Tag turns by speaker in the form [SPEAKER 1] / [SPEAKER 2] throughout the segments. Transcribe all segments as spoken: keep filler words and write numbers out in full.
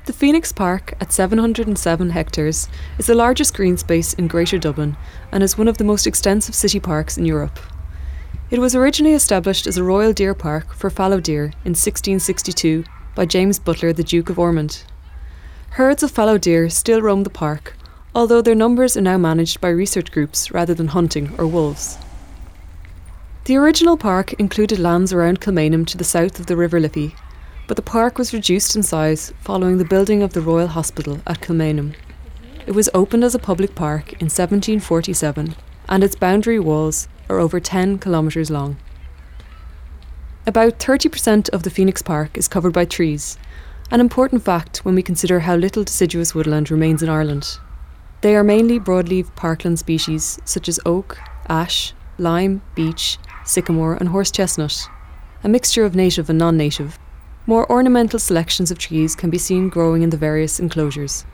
[SPEAKER 1] The Phoenix Park, at seven hundred seven hectares, is the largest green space in Greater Dublin and is one of the most extensive city parks in Europe. It was originally established as a royal deer park for fallow deer in sixteen sixty-two by James Butler, the Duke of Ormond. Herds of fallow deer still roam the park, although their numbers are now managed by research groups rather than hunting or wolves. The original park included lands around Kilmainham to the south of the River Liffey, but the park was reduced in size following the building of the Royal Hospital at Kilmainham. It was opened as a public park in seventeen forty-seven, and its boundary walls are over ten kilometres long. About thirty percent of the Phoenix Park is covered by trees, an important fact when we consider how little deciduous woodland remains in Ireland. They are mainly broadleaf parkland species such as oak, ash, lime, beech, sycamore and horse chestnut, a mixture of native and non-native. More ornamental selections of trees can be seen growing in the various enclosures.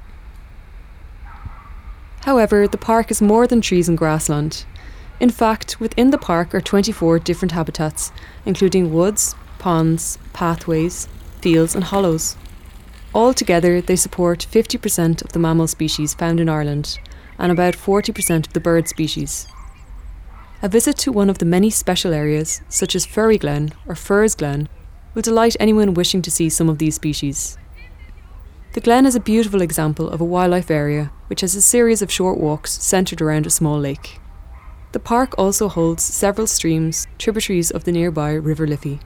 [SPEAKER 1] However, the park is more than trees and grassland. In fact, within the park are twenty-four different habitats, including woods, ponds, pathways, fields and hollows. Altogether, they support fifty percent of the mammal species found in Ireland and about forty percent of the bird species. A visit to one of the many special areas, such as Furry Glen or Furze Glen, will delight anyone wishing to see some of these species. The Glen is a beautiful example of a wildlife area which has a series of short walks centred around a small lake. The park also holds several streams, tributaries of the nearby River Liffey.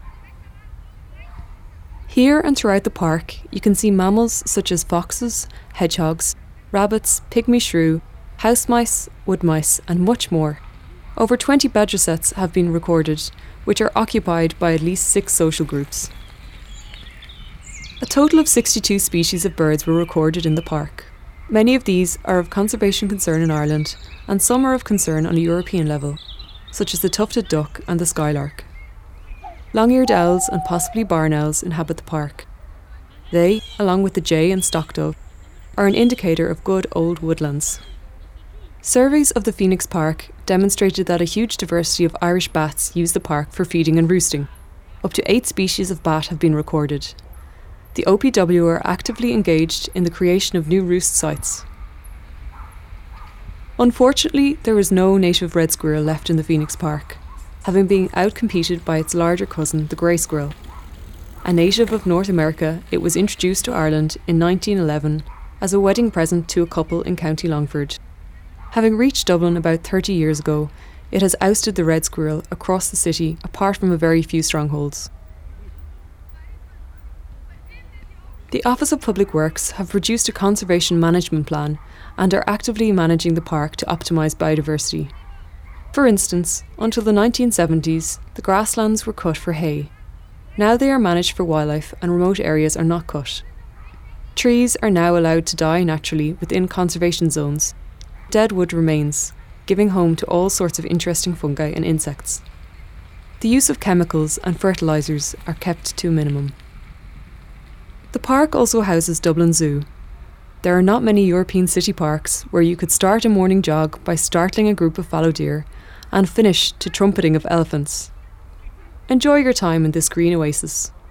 [SPEAKER 1] Here and throughout the park, you can see mammals such as foxes, hedgehogs, rabbits, pygmy shrew, house mice, wood mice, and much more. Over twenty badger sets have been recorded, which are occupied by at least six social groups. A total of sixty-two species of birds were recorded in the park. Many of these are of conservation concern in Ireland, and some are of concern on a European level, such as the tufted duck and the skylark. Long-eared owls and possibly barn owls inhabit the park. They, along with the jay and stockdove, are an indicator of good old woodlands. Surveys of the Phoenix Park demonstrated that a huge diversity of Irish bats use the park for feeding and roosting. Up to eight species of bat have been recorded. The O P W are actively engaged in the creation of new roost sites. Unfortunately, there is no native red squirrel left in the Phoenix Park, having been outcompeted by its larger cousin, the grey squirrel. A native of North America, it was introduced to Ireland in nineteen eleven as a wedding present to a couple in County Longford. Having reached Dublin about thirty years ago, it has ousted the red squirrel across the city apart from a very few strongholds. The Office of Public Works have produced a conservation management plan and are actively managing the park to optimise biodiversity. For instance, until the nineteen seventies, the grasslands were cut for hay. Now they are managed for wildlife and remote areas are not cut. Trees are now allowed to die naturally within conservation zones. Dead wood remains, giving home to all sorts of interesting fungi and insects. The use of chemicals and fertilisers are kept to a minimum. The park also houses Dublin Zoo. There are not many European city parks where you could start a morning jog by startling a group of fallow deer and finish to trumpeting of elephants. Enjoy your time in this green oasis.